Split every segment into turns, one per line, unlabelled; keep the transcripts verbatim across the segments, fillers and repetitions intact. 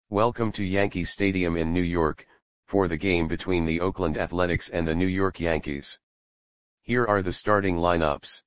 Welcome to Yankee Stadium in New York, for the game between the Oakland Athletics and the New York Yankees. Here are the starting lineups.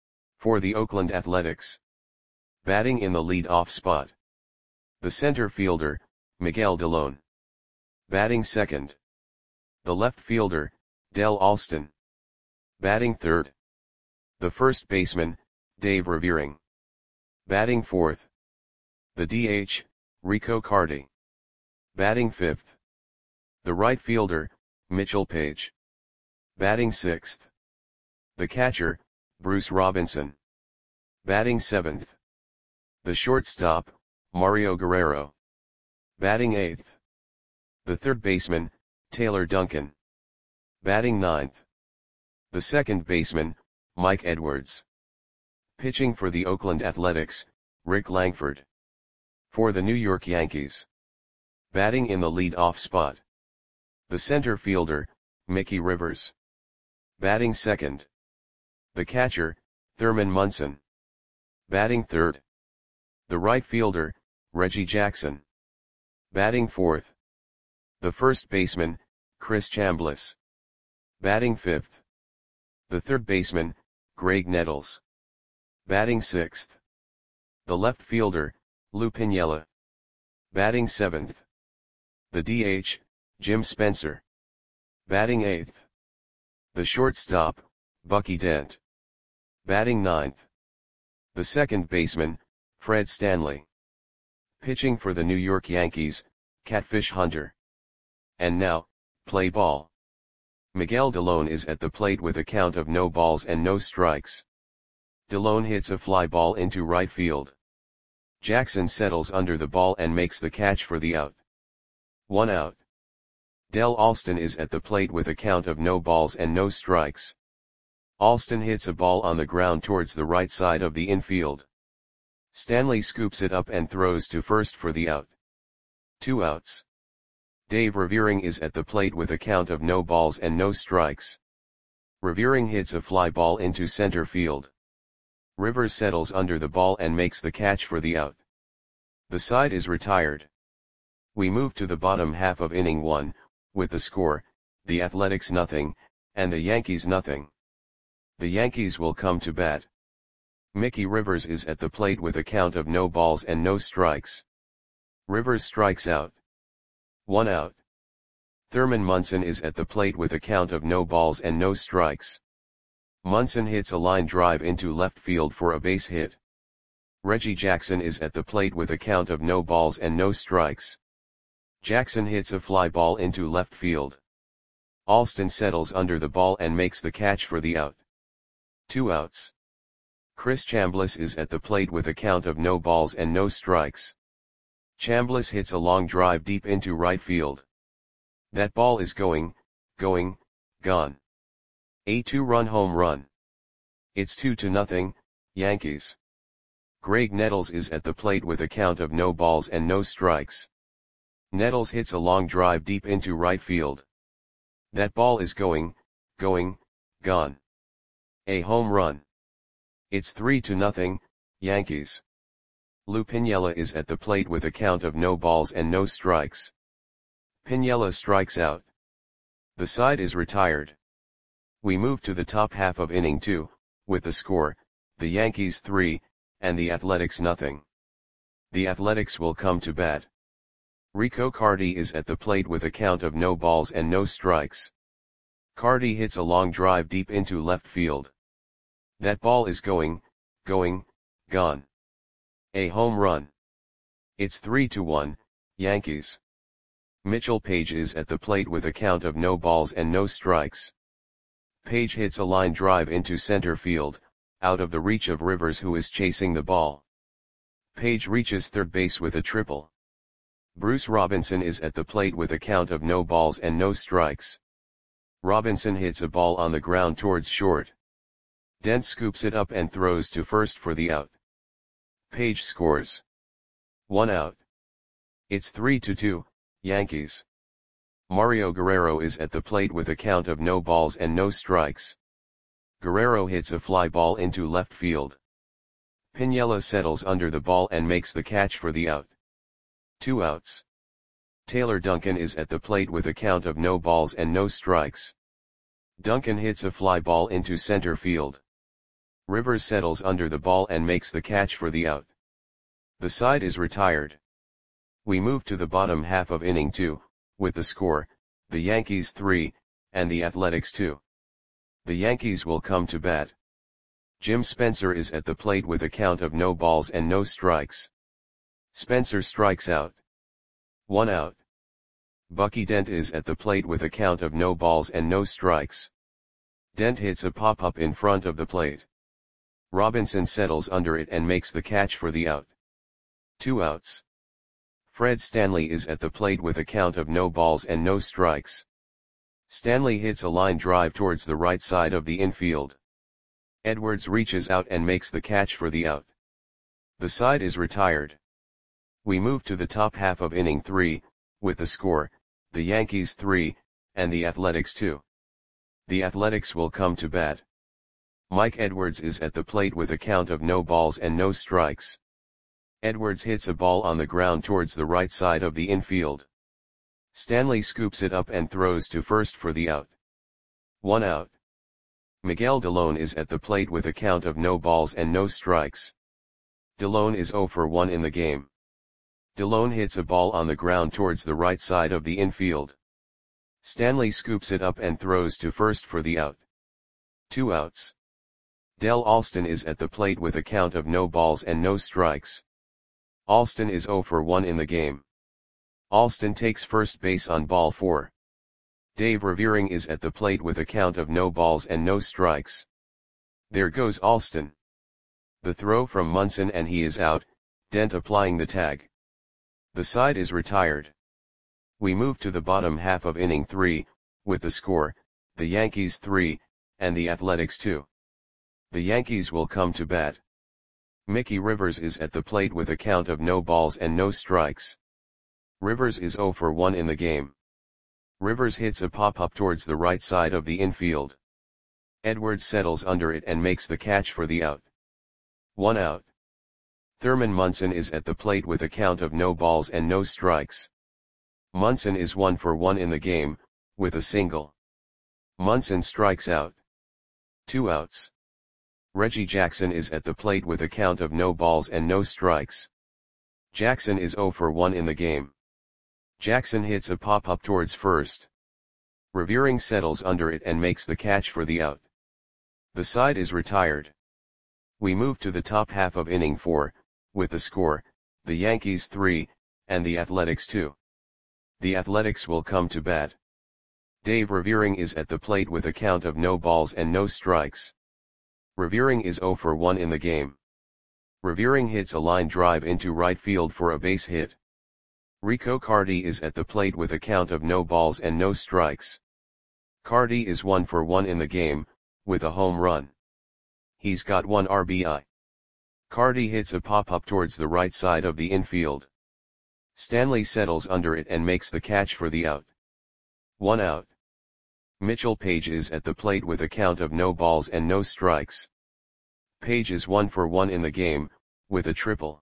For the Oakland Athletics. Batting in the lead-off spot. The center fielder, Miguel Dellone. Batting second. The left fielder, Del Alston. Batting third. The first baseman, Dave Revering. Batting fourth. The D H, Rico Carty. Batting fifth. The right fielder, Mitchell Page. Batting sixth. The catcher, Bruce Robinson. Batting seventh. The shortstop, Mario Guerrero. Batting eighth. The third baseman, Taylor Duncan. Batting ninth. The second baseman, Mike Edwards. Pitching for the Oakland Athletics, Rick Langford. For the New York Yankees. Batting in the lead-off spot. The center fielder, Mickey Rivers. Batting second. The catcher, Thurman Munson. Batting third. The right fielder, Reggie Jackson. Batting fourth. The first baseman, Chris Chambliss. Batting fifth. The third baseman, Greg Nettles. Batting sixth. The left fielder, Lou Piniella. Batting seventh. The D H, Jim Spencer. Batting eighth. The shortstop, Bucky Dent. Batting ninth. The second baseman, Fred Stanley. Pitching for the New York Yankees, Catfish Hunter. And now, play ball. Miguel Dellone is at the plate with a count of no balls and no strikes. Dellone hits a fly ball into right field. Jackson settles under the ball and makes the catch for the out. One out. Del Alston is at the plate with a count of no balls and no strikes. Alston hits a ball on the ground towards the right side of the infield. Stanley scoops it up and throws to first for the out. Two outs. Dave Revering is at the plate with a count of no balls and no strikes. Revering hits a fly ball into center field. Rivers settles under the ball and makes the catch for the out. The side is retired. We move to the bottom half of inning one, with the score, the Athletics nothing, and the Yankees nothing. The Yankees will come to bat. Mickey Rivers is at the plate with a count of no balls and no strikes. Rivers strikes out. One out. Thurman Munson is at the plate with a count of no balls and no strikes. Munson hits a line drive into left field for a base hit. Reggie Jackson is at the plate with a count of no balls and no strikes. Jackson hits a fly ball into left field. Alston settles under the ball and makes the catch for the out. Two outs. Chris Chambliss is at the plate with a count of no balls and no strikes. Chambliss hits a long drive deep into right field. That ball is going, going, gone. A two-run home run. It's two to nothing, Yankees. Greg Nettles is at the plate with a count of no balls and no strikes. Nettles hits a long drive deep into right field. That ball is going, going, gone. A home run. It's three to nothing, Yankees. Lou Piniella is at the plate with a count of no balls and no strikes. Piniella strikes out. The side is retired. We move to the top half of inning two, with the score, the Yankees three, and the Athletics nothing. The Athletics will come to bat. Rico Carty is at the plate with a count of no balls and no strikes. Carty hits a long drive deep into left field. That ball is going, going, gone. A home run. It's three to one, Yankees. Mitchell Page is at the plate with a count of no balls and no strikes. Page hits a line drive into center field, out of the reach of Rivers, who is chasing the ball. Page reaches third base with a triple. Bruce Robinson is at the plate with a count of no balls and no strikes. Robinson hits a ball on the ground towards short. Dent scoops it up and throws to first for the out. Page scores. One out. It's three to two, Yankees. Mario Guerrero is at the plate with a count of no balls and no strikes. Guerrero hits a fly ball into left field. Piniella settles under the ball and makes the catch for the out. Two outs. Taylor Duncan is at the plate with a count of no balls and no strikes. Duncan hits a fly ball into center field. Rivers settles under the ball and makes the catch for the out. The side is retired. We move to the bottom half of inning two, with the score, the Yankees three, and the Athletics two. The Yankees will come to bat. Jim Spencer is at the plate with a count of no balls and no strikes. Spencer strikes out. One out. Bucky Dent is at the plate with a count of no balls and no strikes. Dent hits a pop-up in front of the plate. Robinson settles under it and makes the catch for the out. Two outs. Fred Stanley is at the plate with a count of no balls and no strikes. Stanley hits a line drive towards the right side of the infield. Edwards reaches out and makes the catch for the out. The side is retired. We move to the top half of inning three, with the score, the Yankees three, and the Athletics two. The Athletics will come to bat. Mike Edwards is at the plate with a count of no balls and no strikes. Edwards hits a ball on the ground towards the right side of the infield. Stanley scoops it up and throws to first for the out. One out. Miguel Delone is at the plate with a count of no balls and no strikes. Delone is oh for one in the game. Delone hits a ball on the ground towards the right side of the infield. Stanley scoops it up and throws to first for the out. Two outs. Del Alston is at the plate with a count of no balls and no strikes. Alston is oh for one in the game. Alston takes first base on ball four. Dave Revering is at the plate with a count of no balls and no strikes. There goes Alston. The throw from Munson and he is out, Dent applying the tag. The side is retired. We move to the bottom half of inning three, with the score, the Yankees three, and the Athletics two. The Yankees will come to bat. Mickey Rivers is at the plate with a count of no balls and no strikes. Rivers is oh for one in the game. Rivers hits a pop-up towards the right side of the infield. Edwards settles under it and makes the catch for the out. One out. Thurman Munson is at the plate with a count of no balls and no strikes. Munson is one for one in the game, with a single. Munson strikes out. Two outs. Reggie Jackson is at the plate with a count of no balls and no strikes. Jackson is oh for one in the game. Jackson hits a pop-up towards first. Revering settles under it and makes the catch for the out. The side is retired. We move to the top half of inning four, with the score, the Yankees three, and the Athletics two. The Athletics will come to bat. Dave Revering is at the plate with a count of no balls and no strikes. Revering is oh for one in the game. Revering hits a line drive into right field for a base hit. Rico Cardi is at the plate with a count of no balls and no strikes. Cardi is one for one in the game, with a home run. He's got one R B I. Cardi hits a pop-up towards the right side of the infield. Stanley settles under it and makes the catch for the out. One out. Mitchell Page is at the plate with a count of no balls and no strikes. Page is one for one in the game, with a triple.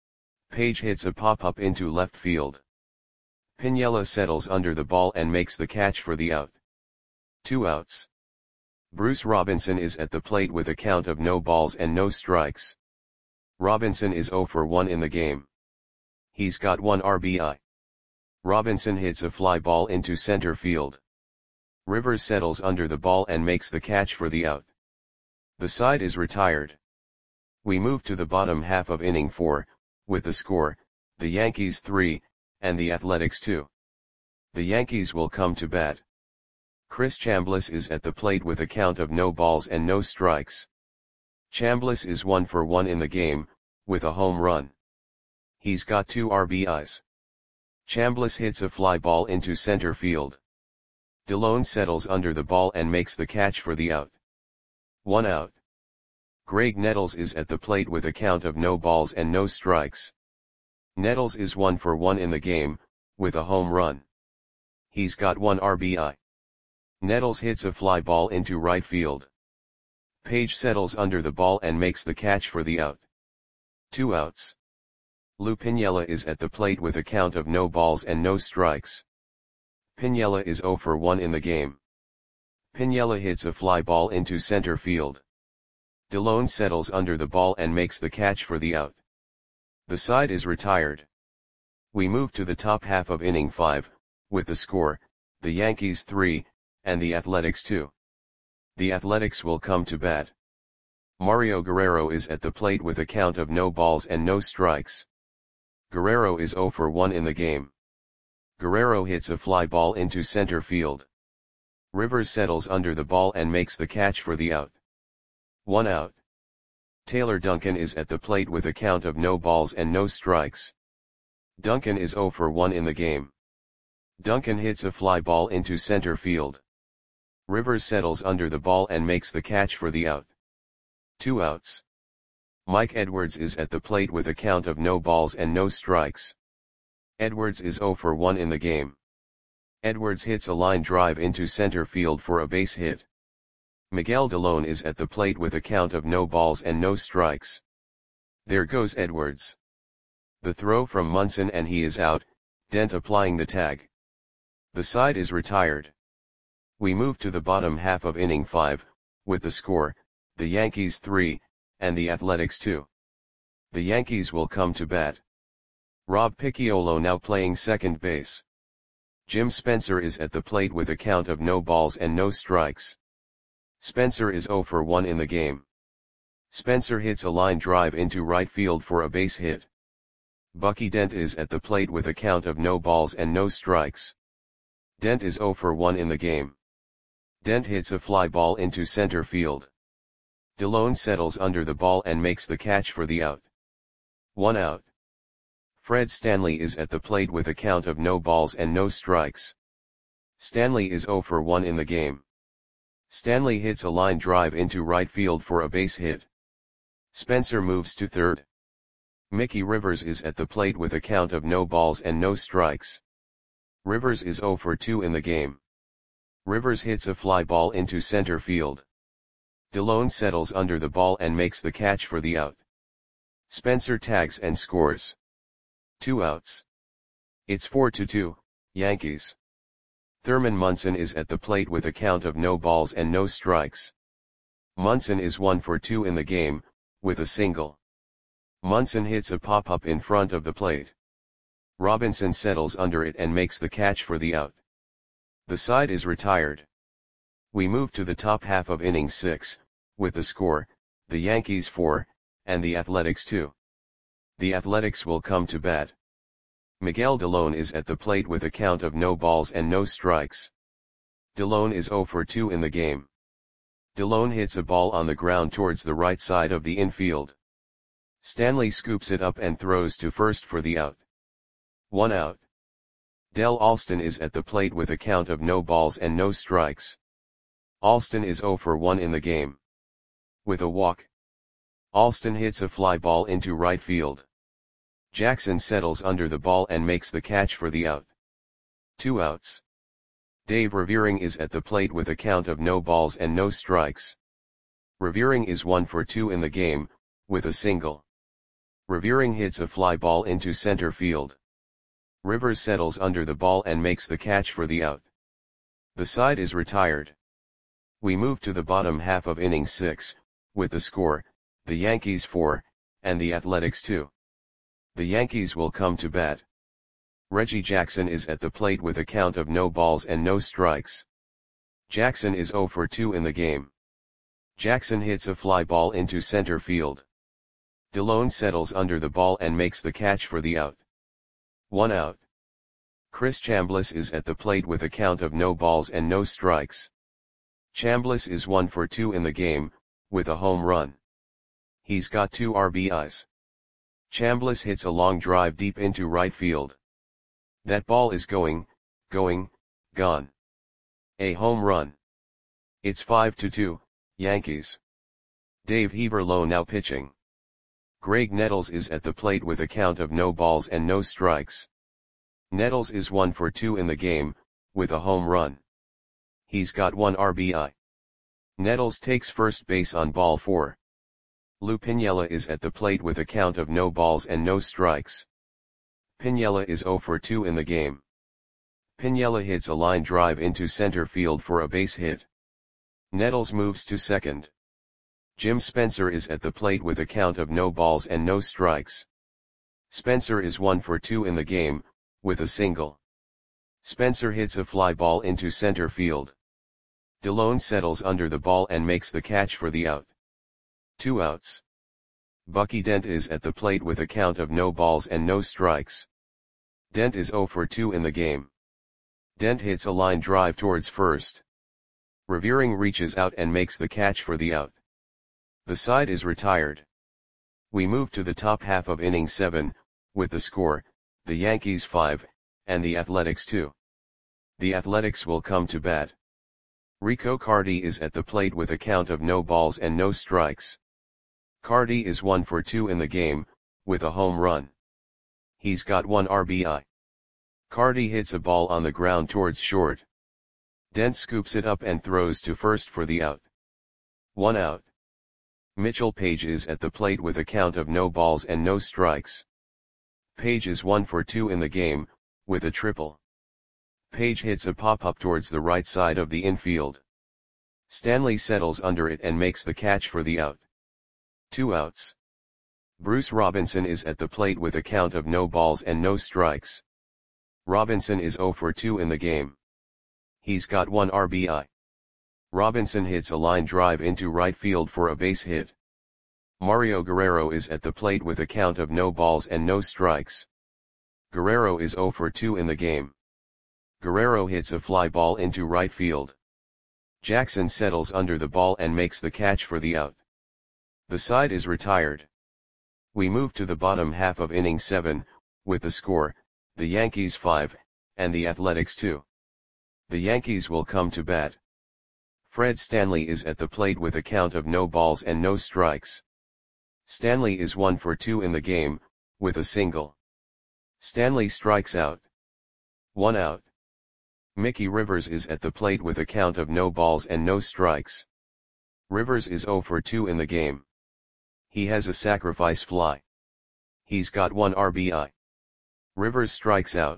Page hits a pop-up into left field. Piniella settles under the ball and makes the catch for the out. Two outs. Bruce Robinson is at the plate with a count of no balls and no strikes. Robinson is oh for one in the game. He's got one R B I. Robinson hits a fly ball into center field. Rivers settles under the ball and makes the catch for the out. The side is retired. We move to the bottom half of inning four, with the score, the Yankees three, and the Athletics two. The Yankees will come to bat. Chris Chambliss is at the plate with a count of no balls and no strikes. Chambliss is one for one in the game, with a home run. He's got two R B Is. Chambliss hits a fly ball into center field. Delone settles under the ball and makes the catch for the out. One out. Greg Nettles is at the plate with a count of no balls and no strikes. Nettles is one for one in the game, with a home run. He's got one R B I. Nettles hits a fly ball into right field. Page settles under the ball and makes the catch for the out. Two outs. Lou Piniella is at the plate with a count of no balls and no strikes. Piniella is zero for one in the game. Piniella hits a fly ball into center field. Delone settles under the ball and makes the catch for the out. The side is retired. We move to the top half of inning five, with the score, the Yankees three, and the Athletics two. The Athletics will come to bat. Mario Guerrero is at the plate with a count of no balls and no strikes. Guerrero is zero for one in the game. Guerrero hits a fly ball into center field. Rivers settles under the ball and makes the catch for the out. One out. Taylor Duncan is at the plate with a count of no balls and no strikes. Duncan is zero for one in the game. Duncan hits a fly ball into center field. Rivers settles under the ball and makes the catch for the out. Two outs. Mike Edwards is at the plate with a count of no balls and no strikes. Edwards is zero for one in the game. Edwards hits a line drive into center field for a base hit. Miguel Delone is at the plate with a count of no balls and no strikes. There goes Edwards. The throw from Munson and he is out, Dent applying the tag. The side is retired. We move to the bottom half of inning five, with the score, the Yankees three, and the Athletics two. The Yankees will come to bat. Rob Picciolo now playing second base. Jim Spencer is at the plate with a count of no balls and no strikes. Spencer is zero for one in the game. Spencer hits a line drive into right field for a base hit. Bucky Dent is at the plate with a count of no balls and no strikes. Dent is zero for one in the game. Dent hits a fly ball into center field. Delone settles under the ball and makes the catch for the out. One out. Fred Stanley is at the plate with a count of no balls and no strikes. Stanley is zero for one in the game. Stanley hits a line drive into right field for a base hit. Spencer moves to third. Mickey Rivers is at the plate with a count of no balls and no strikes. Rivers is zero for two in the game. Rivers hits a fly ball into center field. Delone settles under the ball and makes the catch for the out. Spencer tags and scores. Two outs. It's four to two, Yankees. Thurman Munson is at the plate with a count of no balls and no strikes. Munson is one for two in the game, with a single. Munson hits a pop-up in front of the plate. Robinson settles under it and makes the catch for the out. The side is retired. We move to the top half of inning six, with the score, the Yankees four, and the Athletics two. The Athletics will come to bat. Miguel Delone is at the plate with a count of no balls and no strikes. Delone is zero for two in the game. Delone hits a ball on the ground towards the right side of the infield. Stanley scoops it up and throws to first for the out. One out. Del Alston is at the plate with a count of no balls and no strikes. Alston is zero for one in the game. With a walk. Alston hits a fly ball into right field. Jackson settles under the ball and makes the catch for the out. Two outs. Dave Revering is at the plate with a count of no balls and no strikes. Revering is one for two in the game, with a single. Revering hits a fly ball into center field. Rivers settles under the ball and makes the catch for the out. The side is retired. We move to the bottom half of inning six, with the score, the Yankees four, and the Athletics two. The Yankees will come to bat. Reggie Jackson is at the plate with a count of no balls and no strikes. Jackson is zero for two in the game. Jackson hits a fly ball into center field. Delone settles under the ball and makes the catch for the out. One out. Chris Chambliss is at the plate with a count of no balls and no strikes. Chambliss is one for two in the game, with a home run. He's got two R B Is. Chambliss hits a long drive deep into right field. That ball is going, going, gone. A home run. It's five to two, Yankees. Dave Heaverlow now pitching. Greg Nettles is at the plate with a count of no balls and no strikes. Nettles is one for two in the game, with a home run. He's got one R B I. Nettles takes first base on ball four. Lou Piniella is at the plate with a count of no balls and no strikes. Piniella is zero for two in the game. Piniella hits a line drive into center field for a base hit. Nettles moves to second. Jim Spencer is at the plate with a count of no balls and no strikes. Spencer is one for two in the game, with a single. Spencer hits a fly ball into center field. Delone settles under the ball and makes the catch for the out. Two outs. Bucky Dent is at the plate with a count of no balls and no strikes. Dent is zero for two in the game. Dent hits a line drive towards first. Revering reaches out and makes the catch for the out. The side is retired. We move to the top half of inning seven, with the score, the Yankees five, and the Athletics two. The Athletics will come to bat. Rico Carty is at the plate with a count of no balls and no strikes. Carty is one for two in the game, with a home run. He's got one R B I. Carty hits a ball on the ground towards short. Dent scoops it up and throws to first for the out. One out. Mitchell Page is at the plate with a count of no balls and no strikes. Page is one for two in the game, with a triple. Page hits a pop-up towards the right side of the infield. Stanley settles under it and makes the catch for the out. Two outs. Bruce Robinson is at the plate with a count of no balls and no strikes. Robinson is zero for two in the game. He's got one R B I. Robinson hits a line drive into right field for a base hit. Mario Guerrero is at the plate with a count of no balls and no strikes. Guerrero is zero for two in the game. Guerrero hits a fly ball into right field. Jackson settles under the ball and makes the catch for the out. The side is retired. We move to the bottom half of inning seven, with the score, the Yankees five, and the Athletics two. The Yankees will come to bat. Fred Stanley is at the plate with a count of no balls and no strikes. Stanley is one for two in the game, with a single. Stanley strikes out. One out. Mickey Rivers is at the plate with a count of no balls and no strikes. Rivers is zero for two in the game. He has a sacrifice fly. He's got one R B I. Rivers strikes out.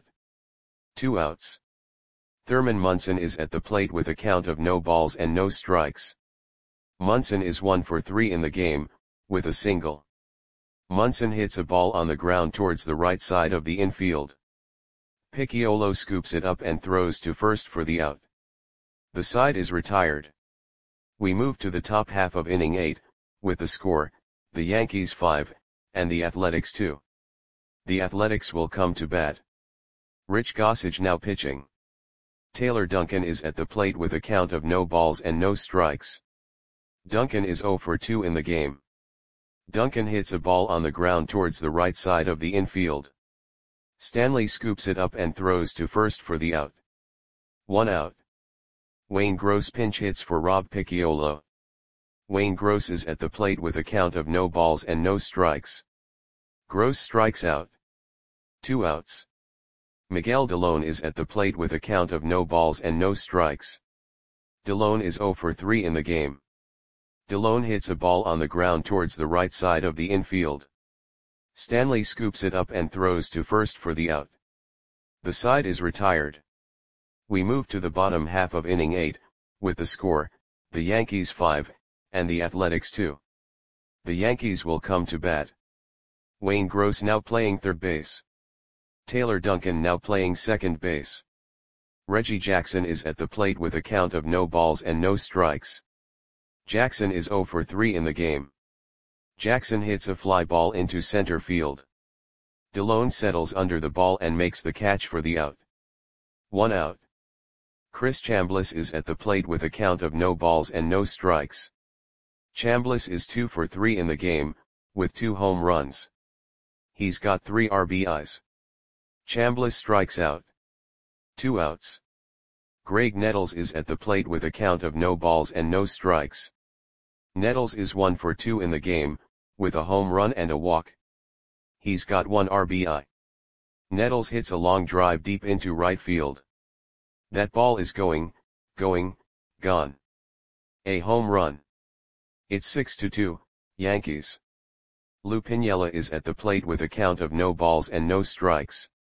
Two outs. Thurman Munson is at the plate with a count of no balls and no strikes. Munson is one for three in the game, with a single. Munson hits a ball on the ground towards the right side of the infield. Picciolo scoops it up and throws to first for the out. The side is retired. We move to the top half of inning eight, with the score, the Yankees five, and the Athletics two. The Athletics will come to bat. Rich Gossage now pitching. Taylor Duncan is at the plate with a count of no balls and no strikes. Duncan is zero for two in the game. Duncan hits a ball on the ground towards the right side of the infield. Stanley scoops it up and throws to first for the out. One out. Wayne Gross pinch hits for Rob Picciolo. Wayne Gross is at the plate with a count of no balls and no strikes. Gross strikes out. Two outs. Miguel Delone is at the plate with a count of no balls and no strikes. Delone is zero for three in the game. Delone hits a ball on the ground towards the right side of the infield. Stanley scoops it up and throws to first for the out. The side is retired. We move to the bottom half of inning eight, with the score, the Yankees five, and the Athletics two. The Yankees will come to bat. Wayne Gross now playing third base. Taylor Duncan now playing second base. Reggie Jackson is at the plate with a count of no balls and no strikes. Jackson is zero for three in the game. Jackson hits a fly ball into center field. Delone settles under the ball and makes the catch for the out. One out. Chris Chambliss is at the plate with a count of no balls and no strikes. Chambliss is two for three in the game, with two home runs. He's got three R B Is. Chambliss strikes out. Two outs. Greg Nettles is at the plate with a count of no balls and no strikes. Nettles is one for two in the game, with a home run and a walk. He's got one R B I. Nettles hits a long drive deep into right field. That ball is going, going, gone. A home run. It's six to two, Yankees. Lou Piniella is at the plate with a count of no balls and no strikes.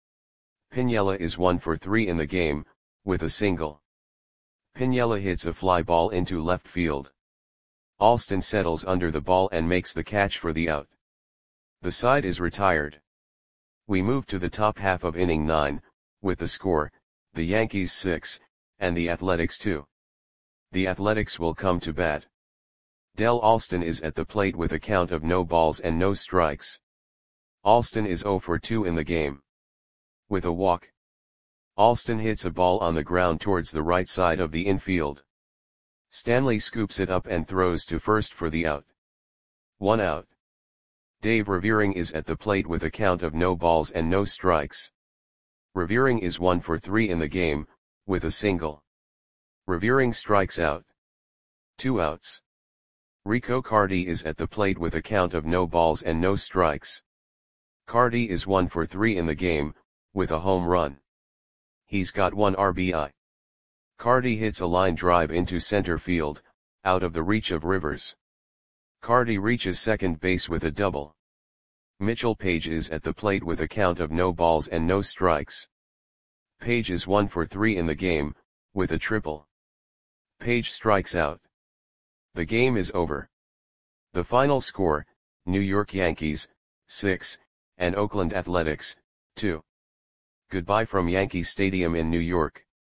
Piniella is one for three in the game, with a single. Piniella hits a fly ball into left field. Alston settles under the ball and makes the catch for the out. The side is retired. We move to the top half of inning nine, with the score, the Yankees six, and the Athletics two. The Athletics will come to bat. Del Alston is at the plate with a count of no balls and no strikes. Alston is zero for two in the game. With a walk. Alston hits a ball on the ground towards the right side of the infield. Stanley scoops it up and throws to first for the out. One out. Dave Revering is at the plate with a count of no balls and no strikes. Revering is one for three in the game, with a single. Revering strikes out. Two outs. Rico Cardi is at the plate with a count of no balls and no strikes. Cardi is one for three in the game, with a home run. He's got one R B I. Cardi hits a line drive into center field, out of the reach of Rivers. Cardi reaches second base with a double. Mitchell Page is at the plate with a count of no balls and no strikes. Page is one for three in the game, with a triple. Page strikes out. The game is over. The final score, New York Yankees, six, and Oakland Athletics, two. Goodbye from Yankee Stadium in New York.